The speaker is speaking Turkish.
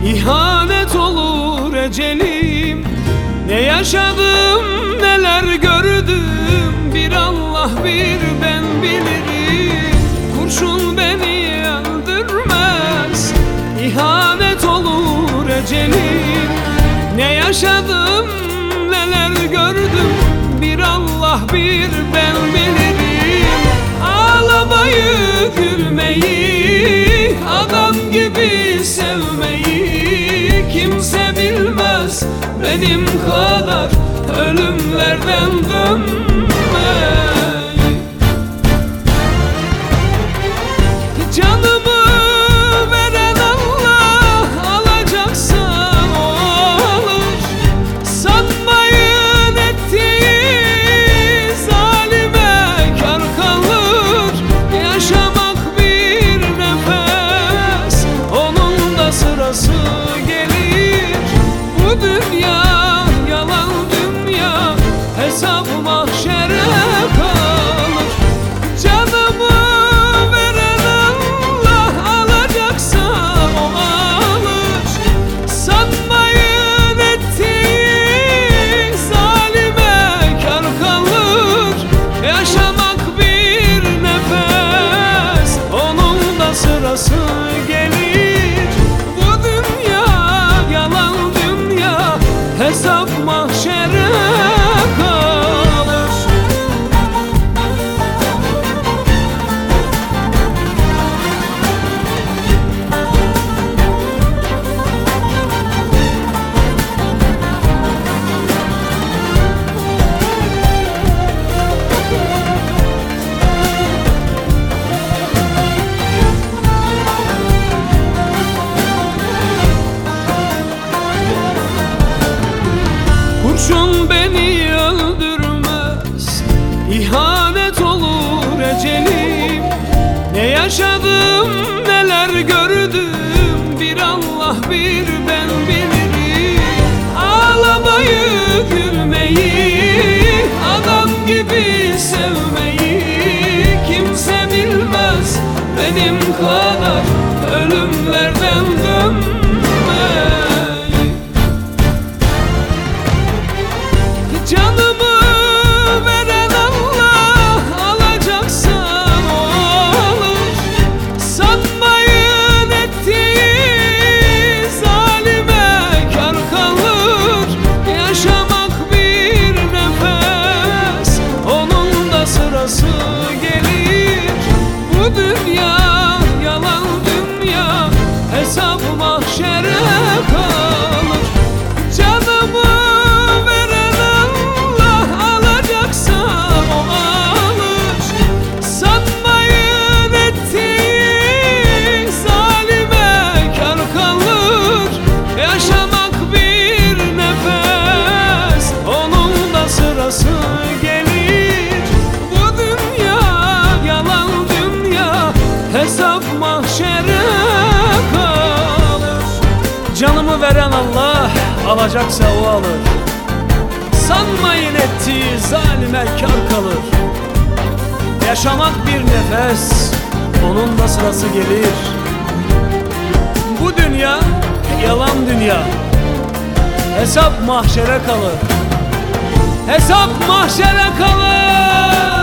İhanet olur ecelim. Ne yaşadım neler gördüm, bir Allah bir ben bilirim. Kurşun beni öldürmez, İhanet olur ecelim. Ne yaşadım neler gördüm, bir Allah bir ben bilirim. Ağlamayı, gülmeyi, adam gibi sevmeyi kimse bilmez benim kadar ölümlerden dönmeyi. Canımı veren Allah, alacaksa o alır. Sanmayın ettiği zalime kar kalır. Yaşamak bir nefes, onun da sırası gelir. Bu dünya yalan dünya, hesap mahşere kalır. Canımı veren Allah, alacaksa o alır. Sanmayın ettiği zalime kar kalır. Yaşamak bir nefes, onun da sırası gelir. Bu dünya yalan dünya, hesap mahşere kalır. Kurşun beni öldürmez, İhanet olur ecelim. Ne yaşadım neler gördüm, bir Allah bir ben bilirim. Ağlamayı, gülmeyi, adam gibi sevmeyi kimse bilmez benim kadar ölümlerden dönmeyi. Canımı veren Allah, alacaksa o alır. Sanmayın ettiği zalime kar kalır. Yaşamak bir nefes, onun da sırası gelir. Bu dünya yalan dünya, hesap mahşere kalır. Canımı hesap mahşere kalır. Canımı veren Allah, alacaksa o alır. Sanmayın ettiği zalime kar kalır. Yaşamak bir nefes, onun da sırası gelir. Bu dünya yalan dünya, hesap mahşere kalır. Hesap mahşere kalır.